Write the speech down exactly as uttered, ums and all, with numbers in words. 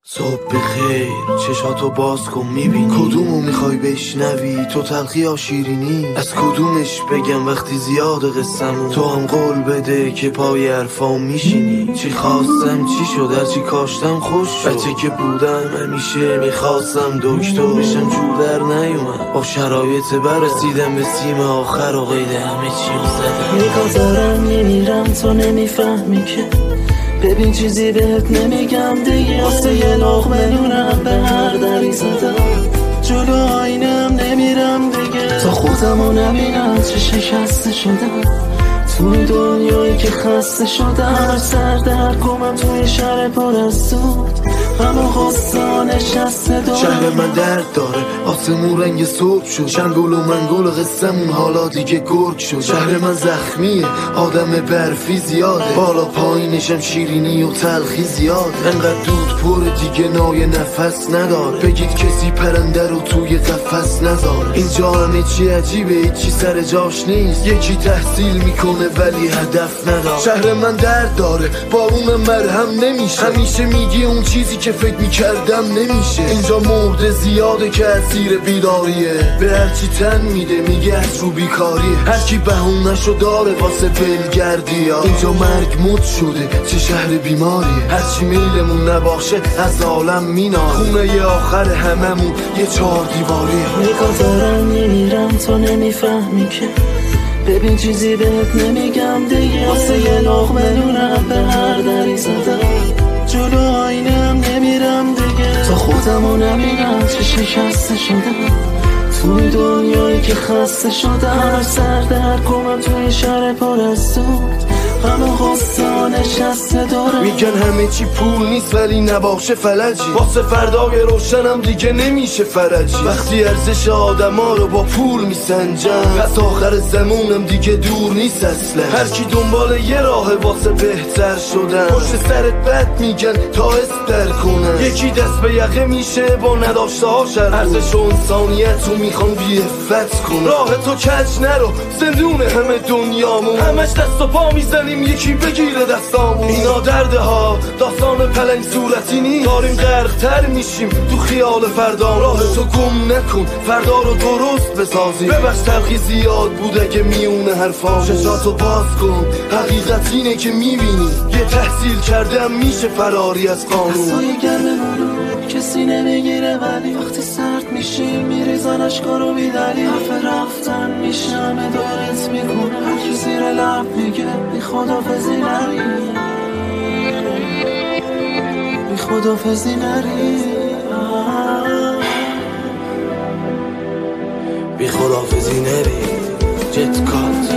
صبح بخیر، چشاتو باز کن میبینی کدومو میخوای بشنوی، تو تلخی یا شیرینی. از کدومش بگم وقتی زیاد قصمون، تو هم قول بده که پای حرفام میشینی. چی خواستم چی شد، هر چی کاشتم خوش شد. بچه که بودم همیشه میخواستم دکتر بشم، جور در نیومد با شرایط برسیدم به سیم آخر و قید همه چیم زدم. نگاه دارم میمیرم تو نمیفهمی که، ببین چیزی بهت نمیگم دیگه. واسه یه لقمه نونم به هر دری زدم، جلو آینم نمیرم دیگه. تا خودمو نبینم چه شکسته شدم، توی دنیایی که خسته شدم. سر در گمم توی شهر پر از سود، همه غصه نشسته دارم. شهر من درد داره، آسمون رنگ صبح شد. شنگول و منگول قصمون حالا دیگه گرگ شد. شهر من زخمیه، آدم برفی زیاده، بالا پایینشم شیرینی و تلخی زیاده. انقدر دود پر دیگه نای نفس نداره، بگید کسی پرنده رو توی قفس نذاره. اینجا همه چی عجیبه، هیچی سر جاش نیست. یکی تحصیل میکنه ولی هدف نداره. شهر من درد داره، بارون مرهم نمیشه. همیشه میگی اون چیزی که فکر میکردم نمیشه. اینجا مرده زیاده که اسیر بیداریه، به هرچی تن میده میگه از رو بیکاریه. هرکی بهونه‌شو داره واسه بلگردی ها. اینجا مرگ مد شده، چه شهر بیماریه. هرچی میلمون نباشه از عالم میناره، خونه ی آخر هممون یه چهار دیواریه. نگاه دارم میمیرم تو نمیفهمی که، ببین چیزی بهت نمیگم دیگه. واسه یه لقمه نونم به هر دری زدم، جلو آینم نمیرم دیگه. تا خودمو نمیرم چه شکسته شدم، توی دنیایی که خسته شدم. سر در گمم توی شهر پر از سود، همه غصه نشسته دارم. میگن همه چی پول نیست ولی نباشه فلجی، واسه فردای روشنم دیگه نمیشه فرجی. وقتی ارزش آدم ها رو با پول میسنجم، پس آخر زمونم دیگه دور نیست اصلا. هر کی دنبال یه راه واسه بهتر شدن، پشت سرت بد میگن تا استر کنن. یکی دست به یقه میشه با نداشته هاشن، ارزش و انسانیت رو میخوان بی‌عفت کنن. راه تو کج نرو، زندون همه دنیامون، همش دست و پا میزنیم یکی بگیره دستامون. اینا درده ها داستان پلنگ صورتی نیست، داریم غرق تر میشیم تو خیال فردا. راه تو گم نکن، فردا رو درست بسازیم. ببخش تلخی زیاد بود اگه میونه حرفام. چشاتو باز کن، حقیقت اینه که میبینی یه تحصیل کردم میشه فراری از قانون. دستای گرممونو کسی نمیگیره، ولی وقتی سرد میشیم میریزن اشکارو بیدلی. حرف رفتن میشه همه دارت میکنه، هرکی زیر لب میگه بی خدافزی نری، بی خدافزی نری، بی خدافزی نری. جت کات